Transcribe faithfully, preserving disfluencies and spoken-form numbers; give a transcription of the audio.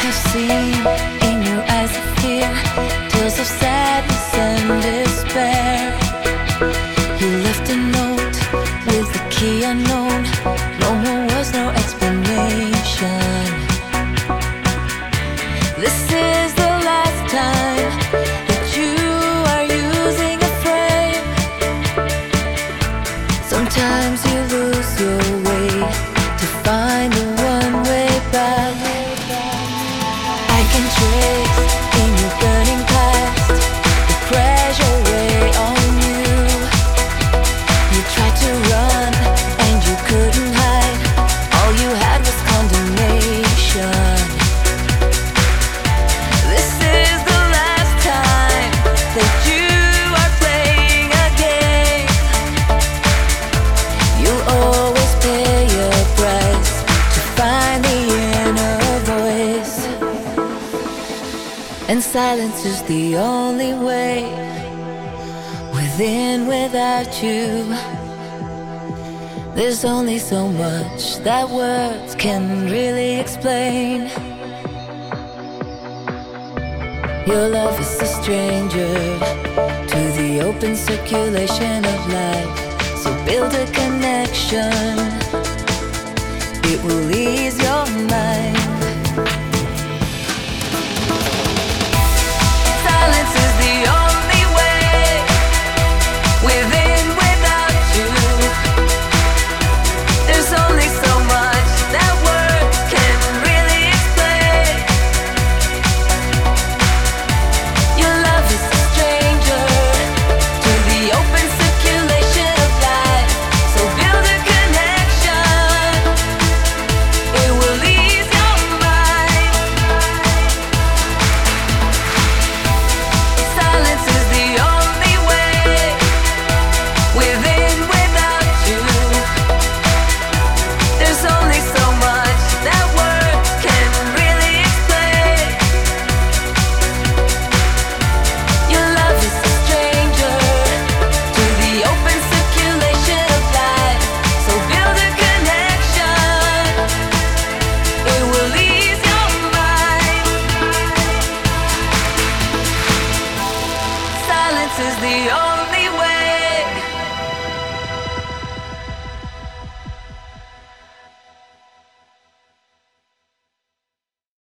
have seen in your eyes of fear, tears of sadness and despair. You left a note with the key unknown. No more words, no explanation. This is the last time that you are using a frame. Sometimes you lose your way to find the one way back. I can trace in your burning past the pressure weigh on you. You tried to run and you couldn't hide. All you had was condemnation. This is the last time that you are playing a game. You'll always pay your price to find the inner voice. And silence is the only way within without you. There's only so much that words can really explain. Your love is a stranger to the open circulation of life. So build a connection, it will ease your mind.